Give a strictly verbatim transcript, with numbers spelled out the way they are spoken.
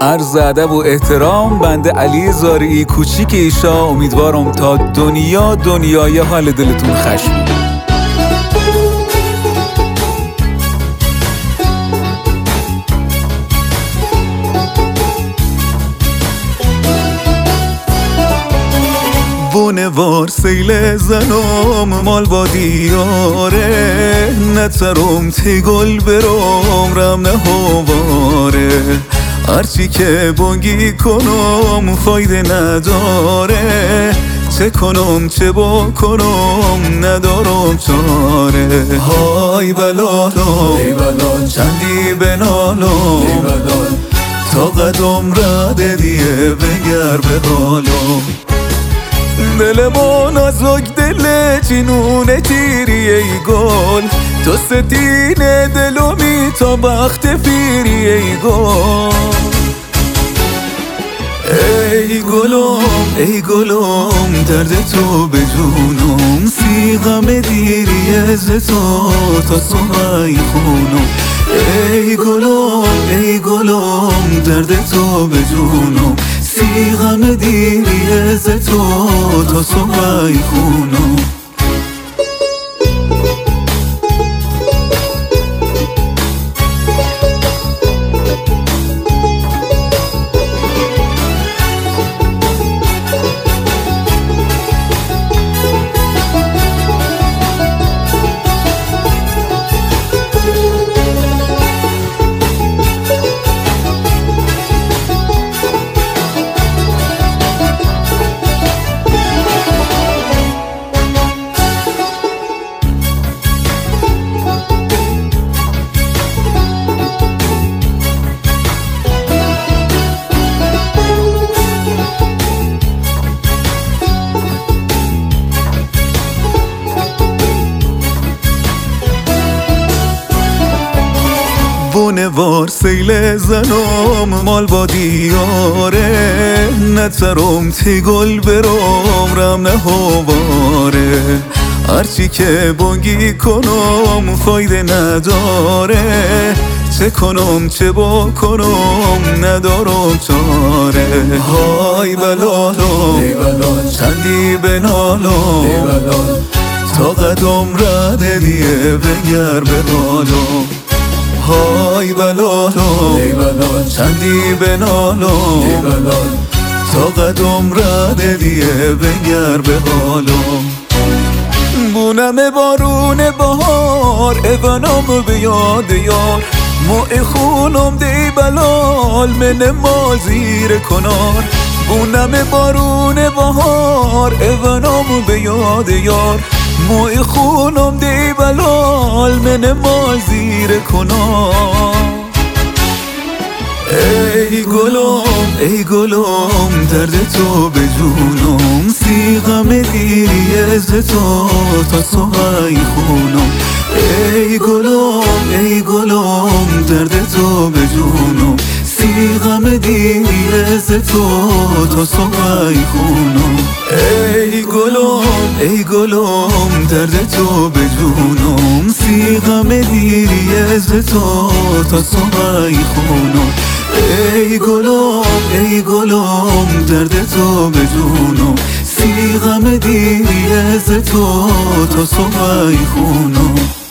عرض ادب و احترام، بنده علی زارعی کوچیک ایشا. امیدوارم تا دنیا دنیای حال دلتون خشم. بونوار سیل زنم مال با دیاره، نترم تی گل برم رم نه هواره. هرچی که بانگی کنم فایده نداره، چه کنم چه با کنم ندارم چاره. های بلالم ای بلال چندی بنالم ای بلال، تا قدم رده دیه بگر به حالم. دل ما نازک دل چینونه تیری ای گل، تو ستین دلومی تا بخت پیری ای گل. ای گلم ای گلم درد تو به جونم، سی غم دیری از تو تا سوهای خونم. ای گلم ای گلم درد تو به جونم، سی غم دیری از تو تا سوهای خونم. بونوار سیل زنم مال با دیاره، نترم تی گل برم رم نه هواره. هرچی که بانگی کنم فایده نداره، چه کنم چه با کنم ندارم چاره. های بلالم ای بلال چندی بنالم ای بلال، تا قدم رده دیه بگر به حالم. های بلالم ای بلال چندی بنالم ای بلال، تا قدم رده دیه بگر به حالم. بونم بارون بهار ایوانم به یاد یار، موی خونم دی بلال من مال زیر کنار. بونم بارون بهار ایوانم به یاد یار، موی خونم دی بلال من مال زیر کنار. ای گلم ای گلم درد تو به جونم، سی غم دیری از تو تا سوهای خونم. ای گلم ای گلم درد تو به جونم، سی غم دیری از تو تا سوهای خونم. ای گلم ای گلم درد تو به جونم، سی غم دیری از تو تا سوهای خونم. ای گلم ای گلم درد تو به جونم، سی غم دیری از تو تا سوهای خونم.